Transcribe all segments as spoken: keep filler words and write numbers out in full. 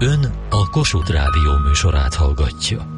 Ön a Kossuth Rádió műsorát hallgatja.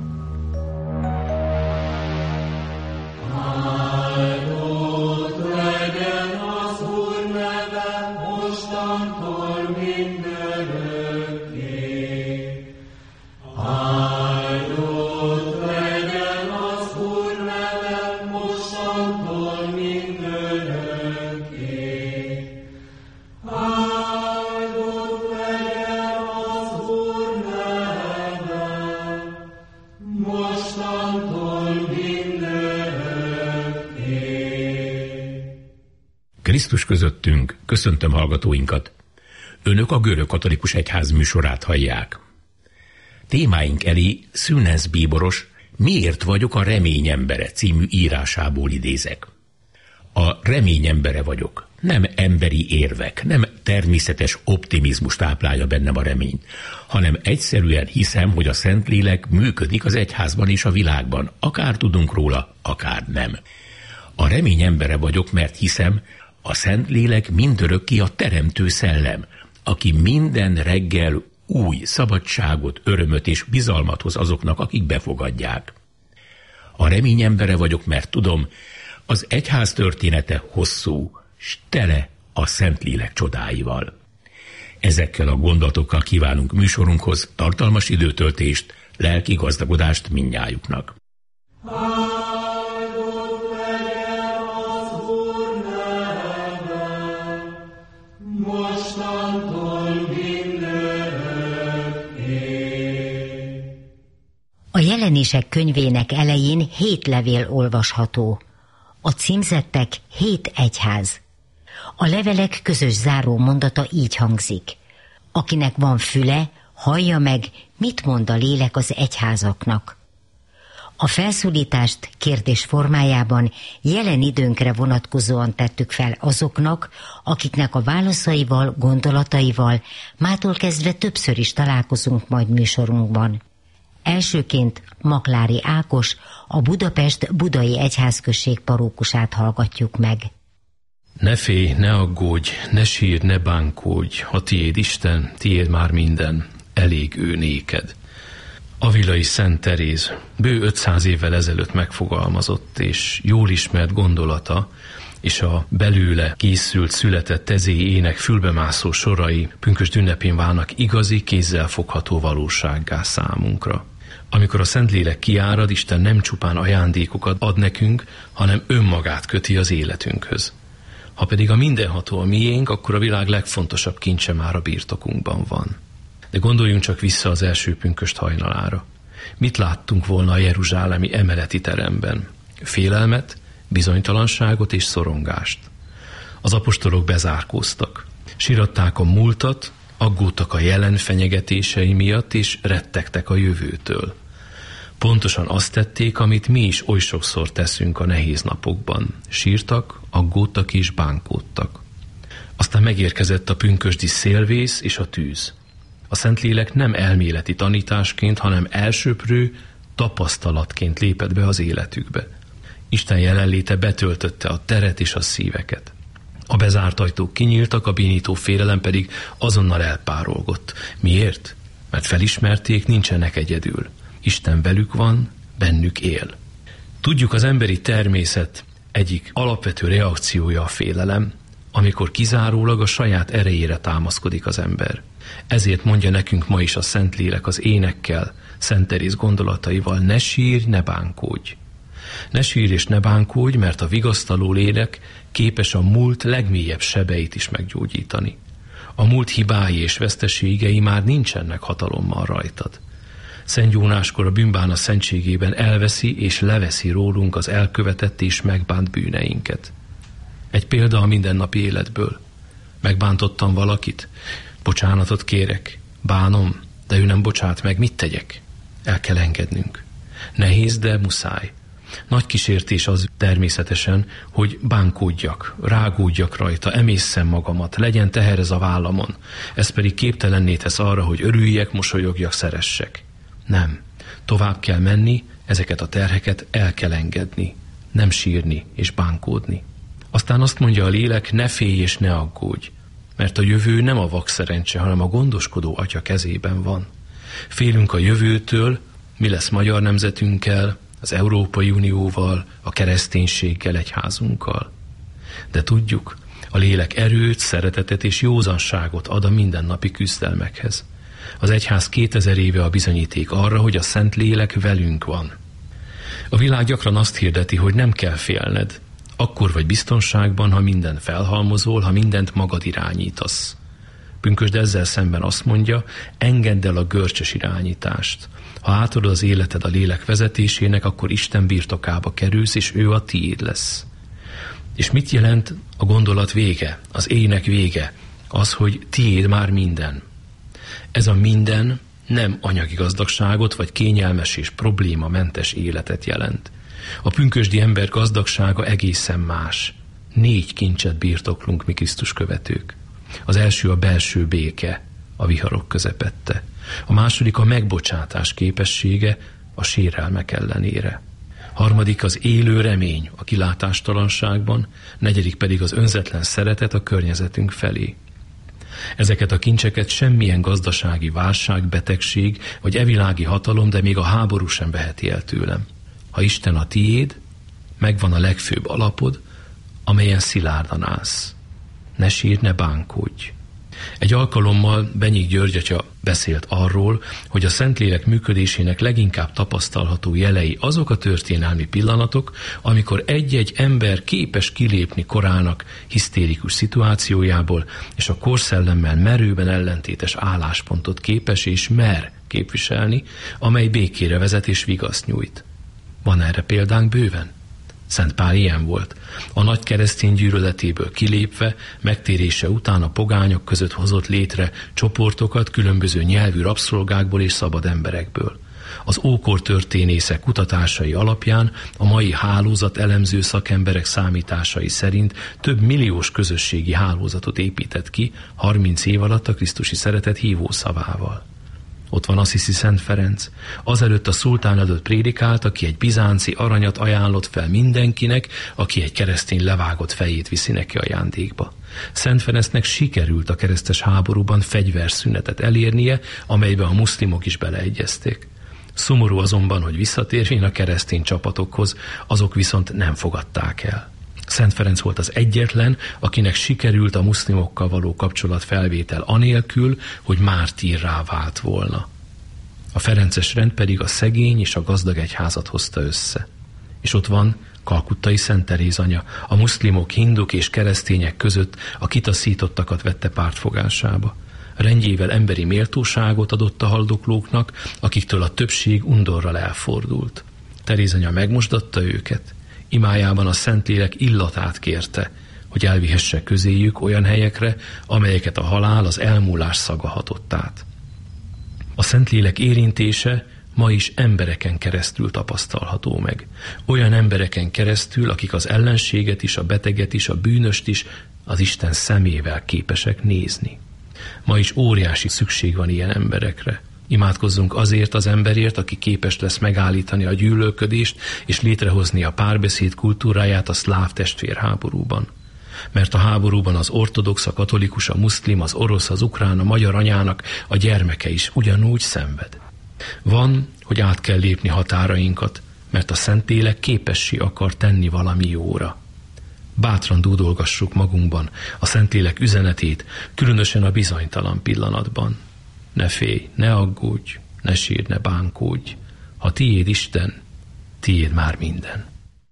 Krisztus közöttünk, köszöntöm hallgatóinkat. Önök a Görögkatolikus Egyház műsorát hallják. Témáink elé Szűnensz bíboros Miért vagyok a remény embere című írásából idézek. A remény embere vagyok. Nem emberi érvek, nem természetes optimizmus táplálja bennem a reményt, hanem egyszerűen hiszem, hogy a Szentlélek működik az egyházban és a világban, akár tudunk róla, akár nem. A remény embere vagyok, mert hiszem, a Szentlélek mindörökké a teremtő szellem, aki minden reggel új szabadságot, örömöt és bizalmat hoz azoknak, akik befogadják. A remény embere vagyok, mert tudom, az egyház története hosszú, s tele a Szentlélek csodáival. Ezekkel a gondolatokkal kívánunk műsorunkhoz tartalmas időtöltést, lelki gazdagodást mindnyájuknak. A Jelenések könyvének elején hét levél olvasható. A címzettek hét egyház. A levelek közös záró mondata így hangzik. Akinek van füle, hallja meg, mit mond a lélek az egyházaknak. A felszólítást kérdés formájában jelen időnkre vonatkozóan tettük fel azoknak, akiknek a válaszaival, gondolataival mától kezdve többször is találkozunk majd műsorunkban. Elsőként Maklári Ákos, a Budapest Budai Egyházközség parókusát hallgatjuk meg. Ne félj, ne aggódj, ne sírj, ne bánkódj, ha tiéd Isten, tiéd már minden, elég ő néked. Avilai Szent Teréz bő ötszáz évvel ezelőtt megfogalmazott és jól ismert gondolata, és a belőle készült, született ezéi ének fülbemászó sorai pünkösd ünnepén válnak igazi, kézzelfogható valósággá számunkra. Amikor a Szentlélek kiárad, Isten nem csupán ajándékokat ad nekünk, hanem önmagát köti az életünkhöz. Ha pedig a mindenható a miénk, akkor a világ legfontosabb kincse már a birtokunkban van. De gondoljunk csak vissza az első pünkösd hajnalára. Mit láttunk volna a jeruzsálemi emeleti teremben? Félelmet, bizonytalanságot és szorongást. Az apostolok bezárkóztak. Siratták a múltat, aggódtak a jelen fenyegetései miatt, és rettegtek a jövőtől. Pontosan azt tették, amit mi is oly sokszor teszünk a nehéz napokban. Sírtak, aggódtak és bánkódtak. Aztán megérkezett a pünkösdi szélvész és a tűz. A Szentlélek nem elméleti tanításként, hanem elsöprő tapasztalatként lépett be az életükbe. Isten jelenléte betöltötte a teret és a szíveket. A bezárt ajtók kinyíltak, a bénító félelem pedig azonnal elpárolgott. Miért? Mert felismerték, nincsenek egyedül. Isten velük van, bennük él. Tudjuk, az emberi természet egyik alapvető reakciója a félelem, amikor kizárólag a saját erejére támaszkodik az ember. Ezért mondja nekünk ma is a Szentlélek az énekkel, Szent Teréz gondolataival: ne sírj, ne bánkódj. Ne sírj és ne bánkódj, mert a vigasztaló lélek képes a múlt legmélyebb sebeit is meggyógyítani. A múlt hibái és veszteségei már nincsenek hatalommal rajtad. Szent Jónáskor a bűnbána szentségében elveszi és leveszi rólunk az elkövetett és megbánt bűneinket. Egy példa a mindennapi életből. Megbántottam valakit, bocsánatot kérek, bánom, de ő nem bocsát meg, mit tegyek? El kell engednünk. Nehéz, de muszáj. Nagy kísértés az természetesen, hogy bánkódjak, rágódjak rajta, emésszem magamat, legyen teher ez a vállamon. Ez pedig képtelenné tesz arra, hogy örüljek, mosolyogjak, szeressek. Nem. Tovább kell menni, ezeket a terheket el kell engedni. Nem sírni és bánkódni. Aztán azt mondja a lélek: ne félj és ne aggódj. mert a jövő nem a vakszerencse, hanem a gondoskodó Atya kezében van. Félünk a jövőtől, mi lesz magyar nemzetünkkel, az Európai Unióval, a kereszténységgel, egyházunkkal. De tudjuk, a lélek erőt, szeretetet és józanságot ad a mindennapi küzdelmekhez. Az egyház kétezer éve a bizonyíték arra, hogy a Szent Lélek velünk van. A világ gyakran azt hirdeti, hogy nem kell félned. Akkor vagy biztonságban, ha minden felhalmozol, ha mindent magad irányítasz. Pünkösd ezzel szemben azt mondja, engedd el a görcsös irányítást. Ha átadod az életed a lélek vezetésének, akkor Isten birtokába kerülsz, és ő a tiéd lesz. És mit jelent a gondolat vége, az ének vége? Az, hogy tiéd már minden. Ez a minden nem anyagi gazdagságot, vagy kényelmes és problémamentes életet jelent. A pünkösdi ember gazdagsága egészen más. Négy kincset birtoklunk mi Krisztus követők. Az első a belső béke, a viharok közepette. A második a megbocsátás képessége a sérelmek ellenére. Harmadik az élő remény a kilátástalanságban, negyedik pedig az önzetlen szeretet a környezetünk felé. Ezeket a kincseket semmilyen gazdasági válság, betegség vagy evilági hatalom, de még a háború sem veheti el tőlem. Ha Isten a tiéd, megvan a legfőbb alapod, amelyen szilárdan állsz. Ne sírj, ne bánkódj. Egy alkalommal Benyik György atya beszélt arról, hogy a Szentlélek működésének leginkább tapasztalható jelei azok a történelmi pillanatok, amikor egy-egy ember képes kilépni korának hisztérikus szituációjából, és a korszellemmel merőben ellentétes álláspontot képes és mer képviselni, amely békére vezet és vigaszt nyújt. Van erre példánk bőven? Szent Pál ilyen volt. A nagy keresztény gyűlöletéből kilépve, megtérése után a pogányok között hozott létre csoportokat különböző nyelvű rabszolgákból és szabad emberekből. Az ókor történészek kutatásai alapján a mai hálózat elemző szakemberek számításai szerint több milliós közösségi hálózatot épített ki harminc év alatt a krisztusi szeretet hívószavával. Ott van Assisi Szent Ferenc. Azelőtt a szultán előtt prédikált, aki egy bizánci aranyat ajánlott fel mindenkinek, aki egy keresztény levágott fejét viszi neki ajándékba. Szent Ferencnek sikerült a keresztes háborúban fegyverszünetet elérnie, amelybe a muszlimok is beleegyezték. Szomorú azonban, hogy visszatérvén a keresztény csapatokhoz, azok viszont nem fogadták el. Szent Ferenc volt az egyetlen, akinek sikerült a muszlimokkal való kapcsolatfelvétel anélkül, hogy mártírrá vált volna. A ferences rend pedig a szegény és a gazdag egyházat hozta össze. És ott van Kalkuttai Szent Teréz anya, a muszlimok, hinduk és keresztények között a kitaszítottakat vette pártfogásába. Rendjével emberi méltóságot adott a haldoklóknak, akiktől a többség undorral elfordult. Teréz anya megmosdatta őket, imájában a Szentlélek illatát kérte, hogy elvihesse közéjük olyan helyekre, amelyeket a halál, az elmúlás szaga hatott át. A Szentlélek érintése ma is embereken keresztül tapasztalható meg. Olyan embereken keresztül, akik az ellenséget is, a beteget is, a bűnöst is az Isten szemével képesek nézni. Ma is óriási szükség van ilyen emberekre. Imádkozzunk azért az emberért, aki képes lesz megállítani a gyűlölködést és létrehozni a párbeszéd kultúráját a szláv testvérháborúban. Mert a háborúban az ortodox, a katolikus, a muszlim, az orosz, az ukrán, a magyar anyának a gyermeke is ugyanúgy szenved. Van, hogy át kell lépni határainkat, mert a Szentlélek képessé akar tenni valami jóra. Bátran dúdolgassuk magunkban a Szentlélek üzenetét, különösen a bizonytalan pillanatban. Ne félj, ne aggódj, ne sírj, ne bánkódj. Ha tiéd Isten, tiéd már minden.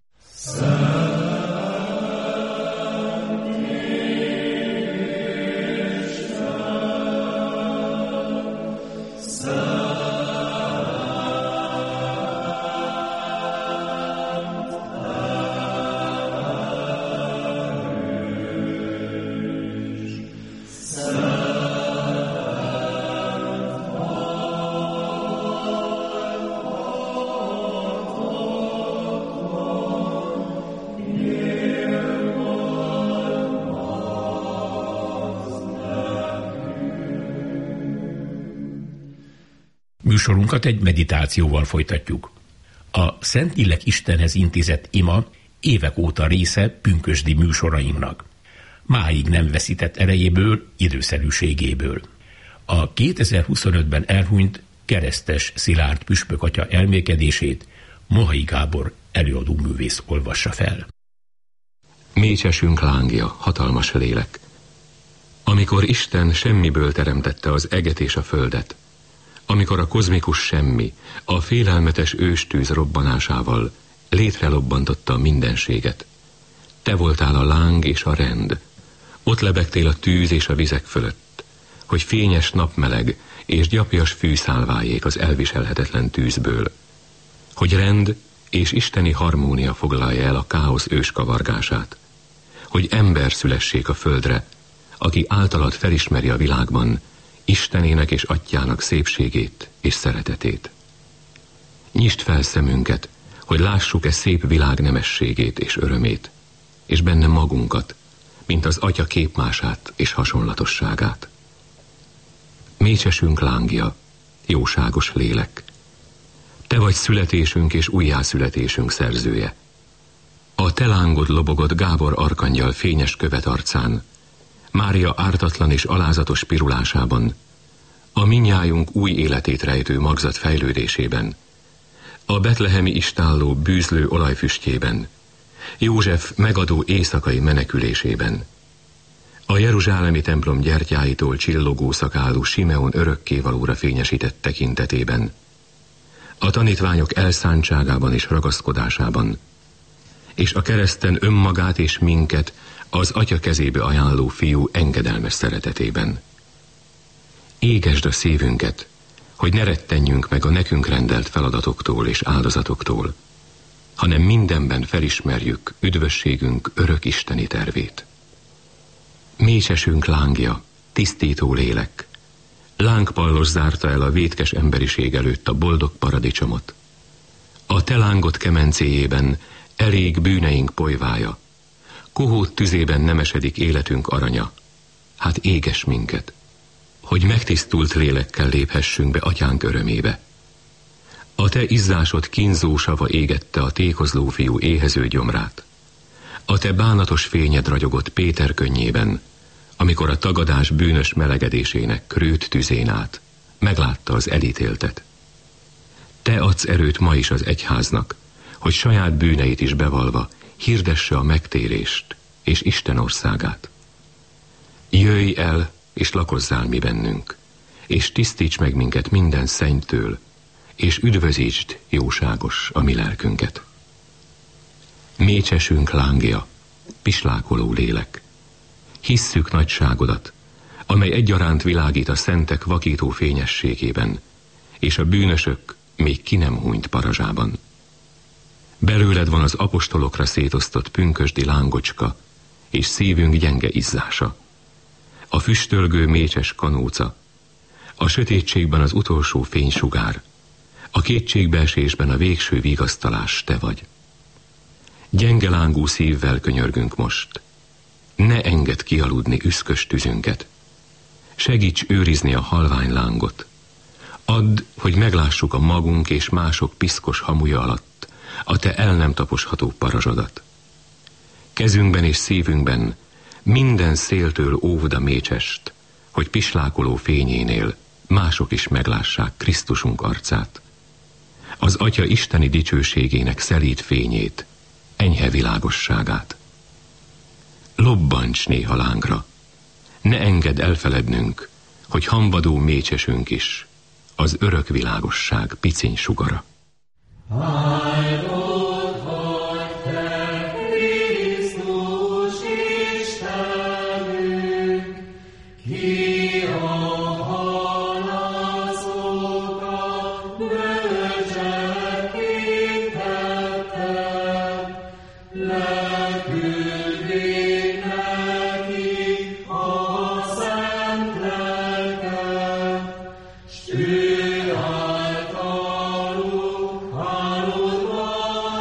Műsorunkat egy meditációval folytatjuk. A Szentlélek Istenhez intézett ima évek óta része pünkösdi műsorainknak. máig nem veszített erejéből, időszerűségéből. A kétezer-huszonötben elhunyt keresztes Szilárd püspök atya elmélkedését Mohai Gábor előadóművész olvassa fel. Mécsesünk lángja, hatalmas lélek. Amikor Isten semmiből teremtette az eget és a földet, amikor a kozmikus semmi, a félelmetes őstűz robbanásával létrelobbantotta a mindenséget, te voltál a láng és a rend, ott lebegtél a tűz és a vizek fölött, hogy fényes napmeleg és gyapjas fűszálvájék az elviselhetetlen tűzből, hogy rend és isteni harmónia foglalja el a káosz őskavargását, hogy ember szülessék a földre, aki általad felismeri a világban Istenének és Atyának szépségét és szeretetét. Nyisd fel szemünket, hogy lássuk-e szép világ nemességét és örömét, és benne magunkat, mint az Atya képmását és hasonlatosságát. Mécsesünk lángja, jóságos lélek, te vagy születésünk és újjászületésünk szerzője. A te lángod lobogott Gábor arkangyal fényes követ arcán, Mária ártatlan és alázatos pirulásában, a mindnyájunk új életét rejtő magzat fejlődésében, a betlehemi istálló bűzlő olajfüstjében, József megadó éjszakai menekülésében, a jeruzsálemi templom gyertyáitól csillogó szakálú Simeon örökkévalóra fényesített tekintetében, a tanítványok elszántságában és ragaszkodásában, és a kereszten önmagát és minket az Atya kezébe ajánló fiú engedelmes szeretetében. Égesd a szívünket, hogy ne rettenjünk meg a nekünk rendelt feladatoktól és áldozatoktól, hanem mindenben felismerjük üdvösségünk örök isteni tervét. Mécsesünk lángja, tisztító lélek, lángpallos zárta el a vétkes emberiség előtt a boldog paradicsomot. A te lángod kemencéjében elég bűneink polyvája, kohót tüzében nemesedik életünk aranya. Hát éges minket, hogy megtisztult lélekkel léphessünk be Atyánk örömébe. A te izzásod kínzó sava égette a tékozló fiú éhező gyomrát. A te bánatos fényed ragyogott Péter könnyében, amikor a tagadás bűnös melegedésének krőt tüzén át meglátta az elítéltet. Te adsz erőt ma is az egyháznak, hogy saját bűneit is bevalva hirdesse a megtérést és Isten országát. Jöjj el, és lakozzál mi bennünk, és tisztíts meg minket minden szennytől, és üdvözítsd, jóságos, a mi lelkünket. Mécsesünk lángja, pislákoló lélek, hisszük nagyságodat, amely egyaránt világít a szentek vakító fényességében, és a bűnösök még ki nem hunyt parazsában. Belőled van az apostolokra szétosztott pünkösdi lángocska, és szívünk gyenge izzása. A füstölgő mécses kanóca, a sötétségben az utolsó fénysugár, a kétségbeesésben a végső vigasztalás te vagy. Gyenge lángú szívvel könyörgünk most. Ne engedd kialudni üszkös tüzünket. Segíts őrizni a halvány lángot. Add, hogy meglássuk a magunk és mások piszkos hamuja alatt a te el nem taposható parazsodat. Kezünkben és szívünkben minden széltől óvd a mécsest, hogy pislákoló fényénél mások is meglássák Krisztusunk arcát. Az Atya isteni dicsőségének szelíd fényét, enyhe világosságát. Lobbancs néha lángra, ne engedd elfelednünk, hogy hamvadó mécsesünk is az örök világosság piciny sugara. Áldott vagy te, Krisztus Istenünk, ki a halászókat bölcsekként tetted, leküldik neki a szent lelket, s ő általuk hálódva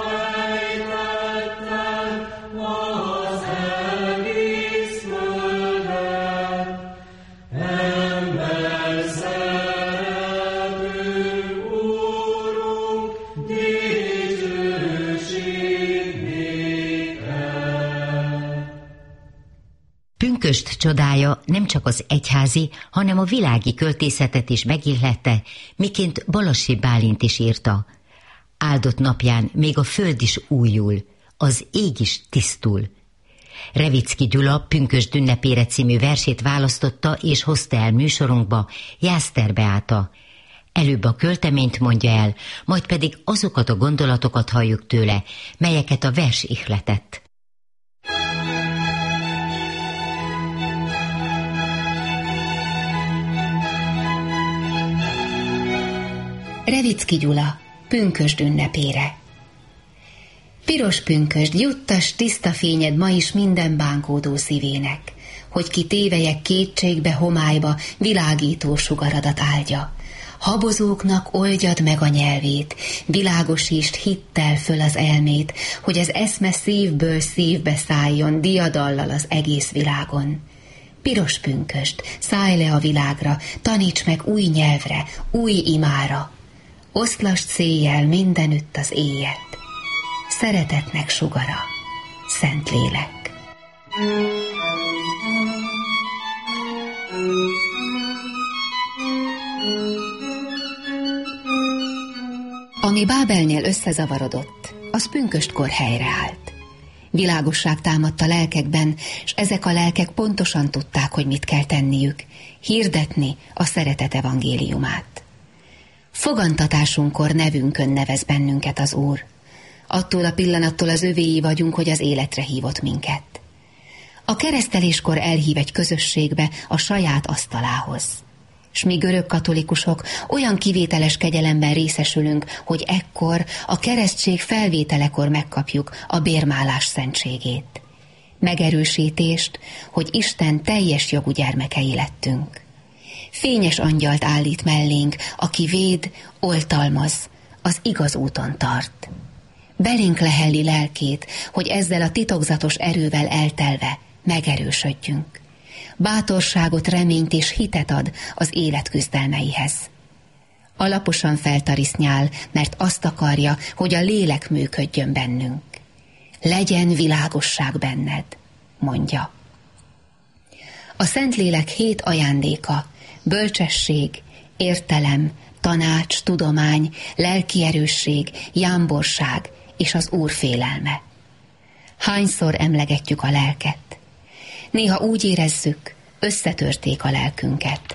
Pünkösd csodája nem csak az egyházi, hanem a világi költészetet is megillette, miként Balassi Bálint is írta. Áldott napján még a föld is újul, az ég is tisztul. Revicki Gyula Pünkösd ünnepére című versét választotta és hozta el műsorunkba Jászter Beáta. Előbb a költeményt mondja el, majd pedig azokat a gondolatokat halljuk tőle, melyeket a vers ihletett. Revicki Gyula Pünkösd ünnepére. Piros pünkösd, juttas tiszta fényed ma is minden bánkódó szívének, hogy ki tévelyek kétségbe, homályba, világító sugaradat áldja. Habozóknak oldjad meg a nyelvét, világosítsd hittel föl az elmét, hogy az eszme szívből szívbe szálljon diadallal az egész világon. Piros pünkösd, szállj le a világra, taníts meg új nyelvre, új imára. Oszlasd széjjel mindenütt az éjjel. Szeretetnek sugara, Szentlélek. Ami Bábelnél összezavarodott, az pünkösdkor helyreállt. Világosság támadt a lelkekben, s ezek a lelkek pontosan tudták, hogy mit kell tenniük, hirdetni a szeretet evangéliumát. Fogantatásunkkor nevünkön nevez bennünket az Úr. Attól a pillanattól az övéi vagyunk, hogy az életre hívott minket. A kereszteléskor elhív egy közösségbe, a saját asztalához. S mi görög katolikusok olyan kivételes kegyelemben részesülünk, hogy ekkor a keresztség felvételekor megkapjuk a bérmálás szentségét. Megerősítést, hogy Isten teljes jogú gyermekei lettünk. Fényes angyalt állít mellénk, aki véd, oltalmaz, az igaz úton tart. Belénk lehelli lelkét, hogy ezzel a titokzatos erővel eltelve megerősödjünk. Bátorságot, reményt és hitet ad az élet küzdelmeihez. Alaposan feltarisznyál, mert azt akarja, hogy a lélek működjön bennünk. Legyen világosság benned, mondja. A Szentlélek hét ajándéka, bölcsesség, értelem, tanács, tudomány, lelki erősség, jámborság és az Úr félelme. Hányszor emlegetjük a lelket? Néha úgy érezzük, összetörték a lelkünket.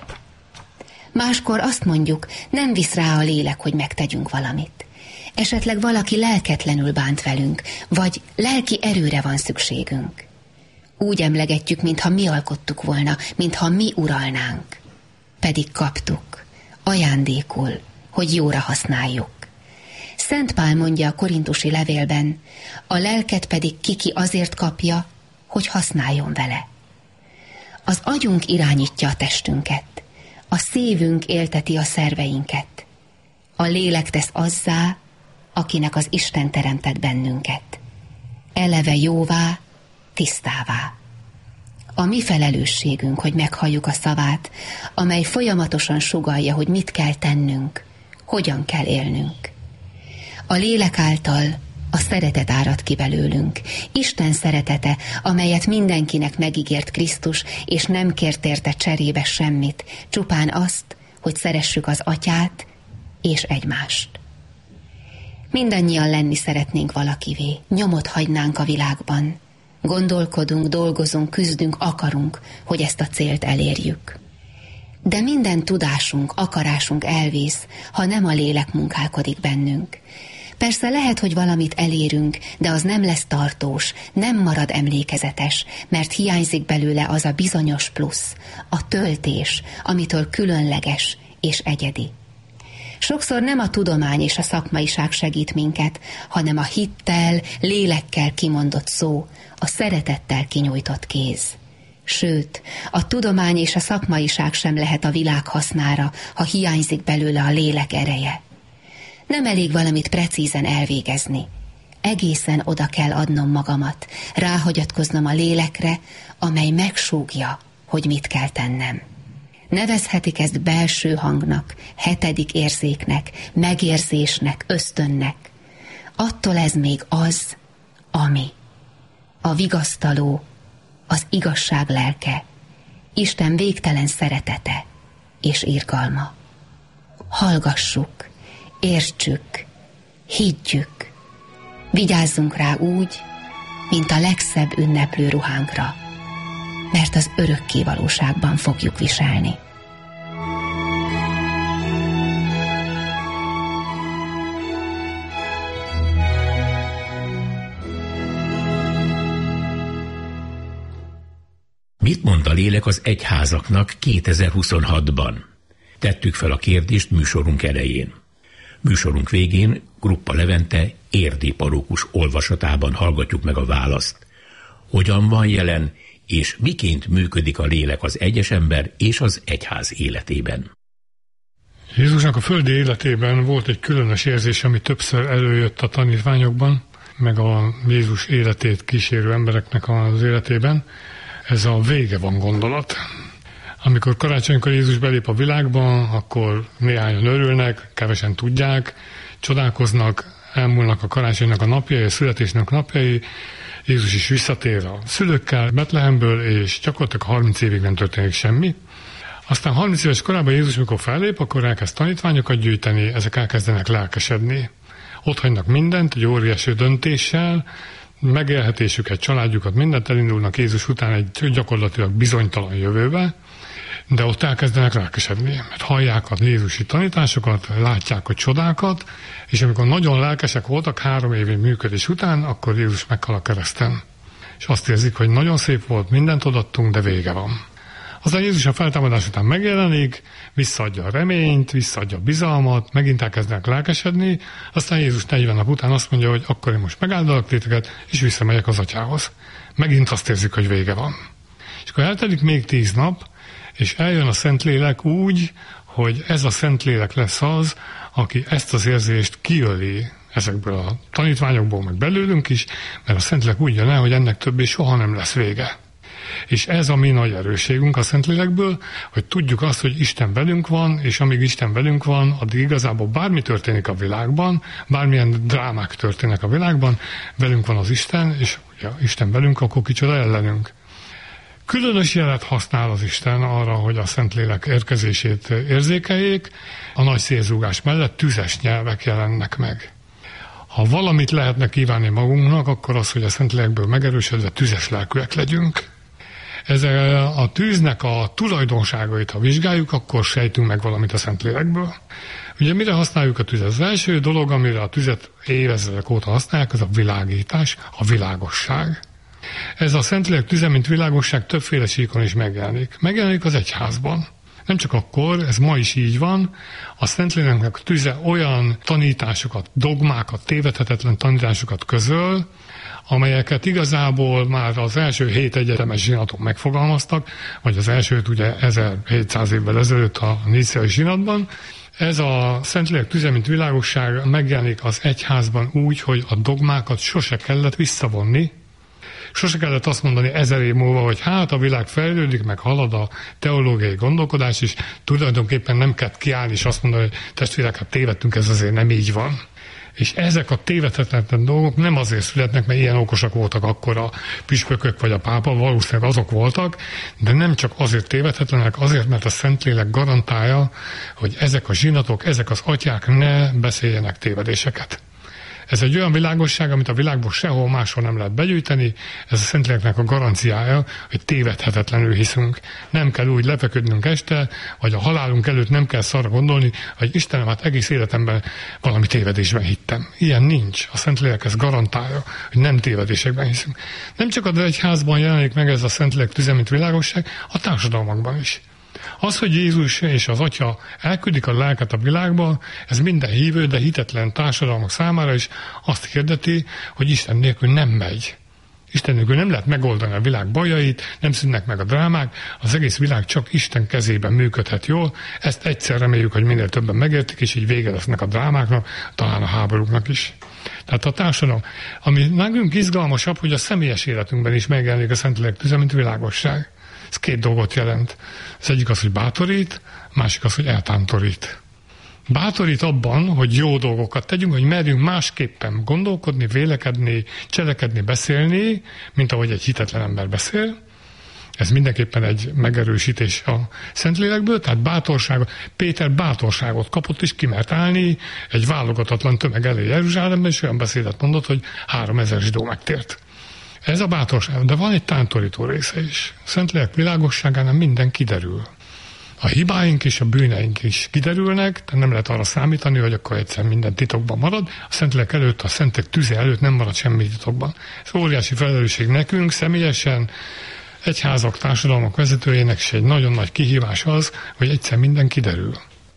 Máskor azt mondjuk, nem visz rá a lélek, hogy megtegyünk valamit. Esetleg valaki lelketlenül bánt velünk, vagy lelki erőre van szükségünk. Úgy emlegetjük, mintha mi alkottuk volna, mintha mi uralnánk. Pedig kaptuk, ajándékul, hogy jóra használjuk. Szent Pál mondja a korintusi levélben, a lelket pedig kiki azért kapja, hogy használjon vele. Az agyunk irányítja a testünket, a szívünk élteti a szerveinket. A lélek tesz azzá, akinek az Isten teremtett bennünket. Eleve jóvá, tisztává. A mi felelősségünk, hogy meghalljuk a szavát, amely folyamatosan sugallja, hogy mit kell tennünk, hogyan kell élnünk. A lélek által a szeretet árad ki belőlünk. Isten szeretete, amelyet mindenkinek megígért Krisztus, és nem kért érte cserébe semmit, csupán azt, hogy szeressük az Atyát és egymást. Mindannyian lenni szeretnénk valakivé, nyomot hagynánk a világban. Gondolkodunk, dolgozunk, küzdünk, akarunk, hogy ezt a célt elérjük. De minden tudásunk, akarásunk elvész, ha nem a lélek munkálkodik bennünk. Persze lehet, hogy valamit elérünk, de az nem lesz tartós, nem marad emlékezetes, mert hiányzik belőle az a bizonyos plusz, a töltés, amitől különleges és egyedi. Sokszor nem a tudomány és a szakmaiság segít minket, hanem a hittel, lélekkel kimondott szó, a szeretettel kinyújtott kéz. Sőt, a tudomány és a szakmaiság sem lehet a világ hasznára, ha hiányzik belőle a lélek ereje. Nem elég valamit precízen elvégezni. Egészen oda kell adnom magamat, ráhagyatkoznom a lélekre, amely megsúgja, hogy mit kell tennem. Nevezhetik ezt belső hangnak, hetedik érzéknek, megérzésnek, ösztönnek. Attól ez még az, ami. A vigasztaló, az igazság lelke, Isten végtelen szeretete és irgalma. Hallgassuk, értsük, higgyük, vigyázzunk rá úgy, mint a legszebb ünneplő ruhánkra, mert az örökké valóságban fogjuk viselni. Mit mond a lélek az egyházaknak kétezer-huszonhatban? Tettük fel a kérdést műsorunk elején. Műsorunk végén Gruppa Levente érdi parókus olvasatában hallgatjuk meg a választ. Hogyan van jelen, és miként működik a lélek az egyes ember és az egyház életében? Jézusnak a földi életében volt egy különös érzés, ami többször előjött a tanítványokban, meg a Jézus életét kísérő embereknek az életében. Ez a vége van gondolat. Amikor karácsonykor Jézus belép a világba, akkor néhányan örülnek, kevesen tudják, csodálkoznak, elmúlnak a karácsonynak a napjai, a születésnek napjai, Jézus is visszatér a szülőkkel Betlehemből, és gyakorlatilag harminc évig nem történik semmi. Aztán harminc éves korában Jézus, mikor fellép, akkor elkezd tanítványokat gyűjteni, ezek elkezdenek lelkesedni. Ott hagynak mindent, egy óriási döntéssel, megélhetésüket, családjukat, mindent elindulnak Jézus után egy gyakorlatilag bizonytalan jövőbe, de ott elkezdenek lelkesedni, mert hallják a jézusi tanításokat, látják a csodákat, és amikor nagyon lelkesek voltak három évi működés után, akkor Jézus meghal a kereszten. És azt érzik, hogy nagyon szép volt, mindent odaadtunk, de vége van. Aztán Jézus a feltámadás után megjelenik, visszaadja a reményt, visszaadja a bizalmat, megint elkezdenek lelkesedni, aztán Jézus negyven nap után azt mondja, hogy akkor én most megáldalak titeket, és visszamegyek az atyához. Megint azt érzik, hogy vége van. És akkor eltelik még tíz nap, és eljön a Szentlélek úgy, hogy ez a Szentlélek lesz az, aki ezt az érzést kiöli ezekből a tanítványokból, meg belőlünk is, mert a Szentlélek úgy jön el, hogy ennek többé soha nem lesz vége. És ez a mi nagy erősségünk a Szentlélekből, hogy tudjuk azt, hogy Isten velünk van, és amíg Isten velünk van, addig igazából bármi történik a világban, bármilyen drámák történnek a világban, velünk van az Isten, és ugye Isten velünk, akkor kicsoda ellenünk. Különös jelet használ az Isten arra, hogy a Szentlélek érkezését érzékeljék, a nagy szélzúgás mellett tüzes nyelvek jelennek meg. Ha valamit lehetne kívánni magunknak, akkor az, hogy a Szentlélekből megerősödve tüzes lelkűek legyünk. Ez a tűznek a tulajdonságait, ha vizsgáljuk, akkor sejtünk meg valamit a Szentlélekből. Ugye mire használjuk a tüzet? Az első dolog, amire a tüzet évezredek óta használják, az a világítás, a világosság. Ez a Szentlélek tüze, mint világosság többféle síkon is megjelenik. Megjelenik az egyházban. Nem csak akkor, ez ma is így van, a Szentléleknek a tüze olyan tanításokat, dogmákat, tévedhetetlen tanításokat közöl, amelyeket igazából már az első hét egyetemes zsinatok megfogalmaztak, vagy az elsőt ugye ezerhétszáz évvel ezelőtt a níceai zsinatban. Ez a Szentlélek tüze, mint világosság megjelenik az egyházban úgy, hogy a dogmákat sose kellett visszavonni, sose kellett azt mondani ezer év múlva, hogy hát a világ fejlődik, meg halad a teológiai gondolkodás, és tulajdonképpen nem kell kiállni, és azt mondani, hogy testvérek, hát tévedtünk, ez azért nem így van. És ezek a tévedhetetlen dolgok nem azért születnek, mert ilyen okosak voltak akkor a püspökök vagy a pápa, valószínűleg azok voltak, de nem csak azért tévedhetlenek, azért, mert a Szentlélek garantálja, hogy ezek a zsinatok, ezek az atyák ne beszéljenek tévedéseket. Ez egy olyan világosság, amit a világból sehol máshol nem lehet begyűjteni, ez a Szentléleknek a garanciája, hogy tévedhetetlenül hiszünk. Nem kell úgy lefeküdnünk este, vagy a halálunk előtt nem kell szarra gondolni, hogy Istenem, hát egész életemben valami tévedésben hittem. Ilyen nincs. A Szentlélek ezt garantálja, hogy nem tévedésekben hiszünk. Nem csak az egyházban jelenik meg ez a Szentlélek tüze, mint világosság, a társadalmakban is. Az, hogy Jézus és az Atya elküldik a lelket a világba, ez minden hívő, de hitetlen társadalmak számára is azt hirdeti, hogy Isten nélkül nem megy. Isten nélkül nem lehet megoldani a világ bajait, nem szűnnek meg a drámák, az egész világ csak Isten kezében működhet jól. Ezt egyszer reméljük, hogy minél többen megértik, és így vége lesznek a drámáknak, talán a háborúknak is. Tehát a társadalom, ami nekünk izgalmasabb, hogy a személyes életünkben is megjelenik a Szentlélek tüze, mint világosság. Ez két dolgot jelent. Az egyik az, hogy bátorít, a másik az, hogy eltántorít. Bátorít abban, hogy jó dolgokat tegyünk, hogy merjünk másképpen gondolkodni, vélekedni, cselekedni, beszélni, mint ahogy egy hitetlen ember beszél. Ez mindenképpen egy megerősítés a Szentlélekből, tehát bátorságot, Péter bátorságot kapott, és kimert állni egy válogatatlan tömeg elé Jeruzsálemben, és olyan beszédet mondott, hogy háromezer zsidó megtért. Ez a bátorság, de van egy tántorító része is. A Szentlélek világosságánál minden kiderül. A hibáink és a bűneink is kiderülnek, tehát nem lehet arra számítani, hogy akkor egyszer minden titokban marad. A Szentlélek előtt, a szentek tüze előtt nem marad semmi titokban. Ez óriási felelősség nekünk, személyesen, egyházak, társadalmak vezetőjének is egy nagyon nagy kihívás az, hogy egyszer minden kiderül.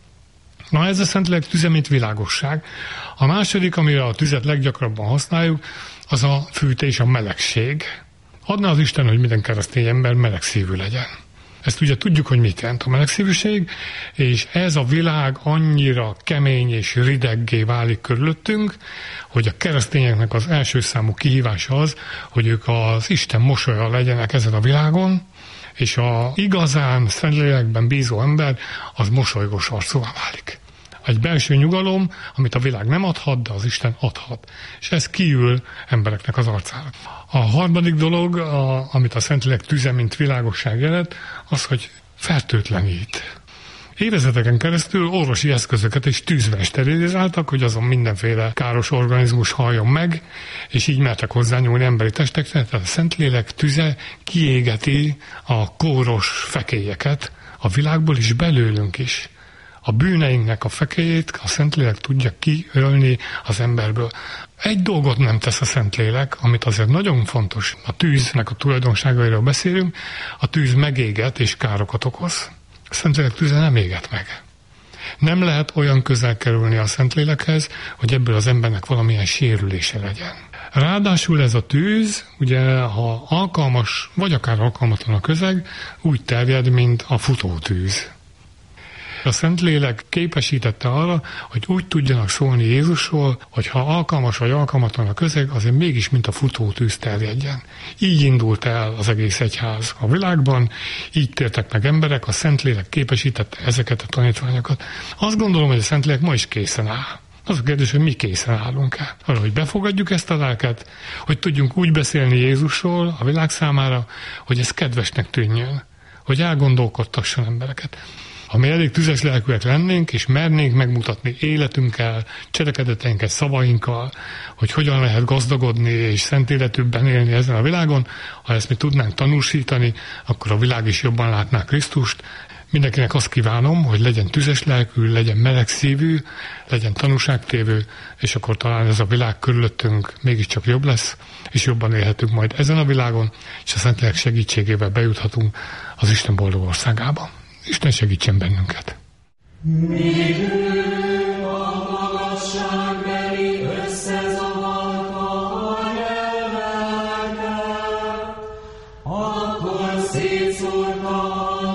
Na ez a Szentlélek tüze, mint világosság. A második, amire a tüzet leggyakrabban használjuk, az a fűtés, a melegség. Adná az Isten, hogy minden keresztény ember melegszívű legyen. Ezt ugye tudjuk, hogy mit jelent a melegszívűség, és ez a világ annyira kemény és rideggé válik körülöttünk, hogy a keresztényeknek az első számú kihívása az, hogy ők az Isten mosolya legyenek ezen a világon, és a igazán Szentlélekben bízó ember az mosolygós arcúvá válik. Egy belső nyugalom, amit a világ nem adhat, de az Isten adhat. És ez kiül embereknek az arcára. A harmadik dolog, a, amit a Szentlélek tüze, mint világosság jelent, az, hogy fertőtlenít. Évezeteken keresztül orvosi eszközöket és tűzben sterilizáltak, hogy azon mindenféle káros organizmus halljon meg, és így mertek hozzányúlni emberi testekre. Tehát a Szentlélek tüze kiégeti a kóros fekélyeket a világból is, belőlünk is. A bűneinknek a fekélyét a Szentlélek tudja kiölni az emberből. Egy dolgot nem tesz a Szentlélek, amit azért nagyon fontos. A tűznek a tulajdonságairól beszélünk, a tűz megéget és károkat okoz. A Szentlélek tüze nem éget meg. Nem lehet olyan közel kerülni a Szentlélekhez, hogy ebből az embernek valamilyen sérülése legyen. Ráadásul ez a tűz, ugye, ha alkalmas, vagy akár alkalmatlan a közeg, úgy terjed, mint a futótűz. A Szentlélek képesítette arra, hogy úgy tudjanak szólni Jézusról, hogy ha alkalmas vagy alkalmatlan a közeg, azért mégis mint a futótűz terjedjen. Így indult el az egész egyház a világban, így tértek meg emberek, a Szentlélek képesítette ezeket a tanítványokat. Azt gondolom, hogy a Szentlélek ma is készen áll. Az a kérdés, hogy mi készen állunk-e. Arra, hogy befogadjuk ezt a lelket, hogy tudjunk úgy beszélni Jézusról a világ számára, hogy ez kedvesnek tűnjön, hogy elgondolkodtasson embereket. Ha mi elég tüzes lelkűek lennénk, és mernénk megmutatni életünkkel, cselekedeteinkkel, szavainkkal, hogy hogyan lehet gazdagodni és szent életűbben élni ezen a világon, ha ezt mi tudnánk tanúsítani, akkor a világ is jobban látná Krisztust. Mindenkinek azt kívánom, hogy legyen tüzes lelkű, legyen meleg szívű, legyen tanúságtévő, és akkor talán ez a világ körülöttünk mégiscsak jobb lesz, és jobban élhetünk majd ezen a világon, és a Szentlélek segítségével bejuthatunk az Isten boldog országába. Isten segítsen bennünket! Midő a magasságbeli összezavarta a nyelveket, akkor szétszórta a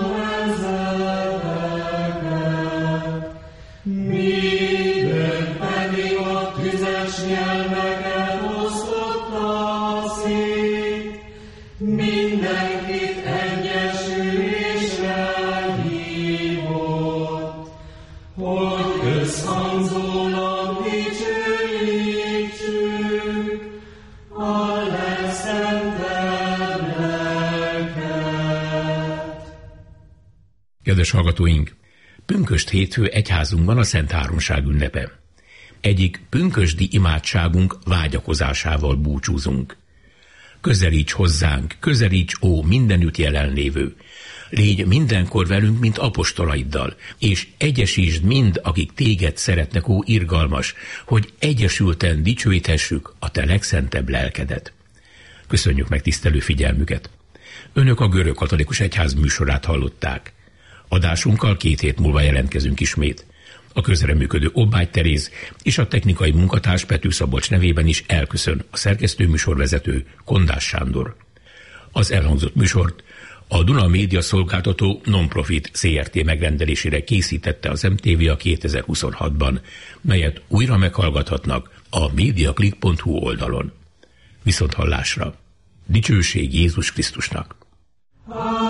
nemzeteket. Midő pedig a tüzes nyelveket osztotta szét, mindenkit egyesülésre, hogy összhangzólag dicsőítsük a legszentebb lelket. Kedves hallgatóink! Pünkösd hétfő egyházunkban a Szent Háromság ünnepe. Egyik pünkösdi imádságunk vágyakozásával búcsúzunk. Közelíts hozzánk, közelíts, ó mindenütt jelenlévő! Légy mindenkor velünk, mint apostolaiddal, és egyesítsd mind, akik téged szeretnek, ó irgalmas, hogy egyesülten dicsőíthessük a te legszentebb lelkedet. Köszönjük meg tisztelő figyelmüket! Önök a Görög Katolikus Egyház műsorát hallották. Adásunkkal két hét múlva jelentkezünk ismét. A közreműködő Obbágy Teréz és a technikai munkatárs Pető Szabolcs nevében is elköszön a szerkesztő műsorvezető Kondás Sándor. Az elhangzott műsort a Duna Média Szolgáltató Non-Profit zé er té megrendelésére készítette az em té vé a kétezer-huszonhatban, melyet újra meghallgathatnak a mediaclick pont hu oldalon. Viszont hallásra! Dicsőség Jézus Krisztusnak!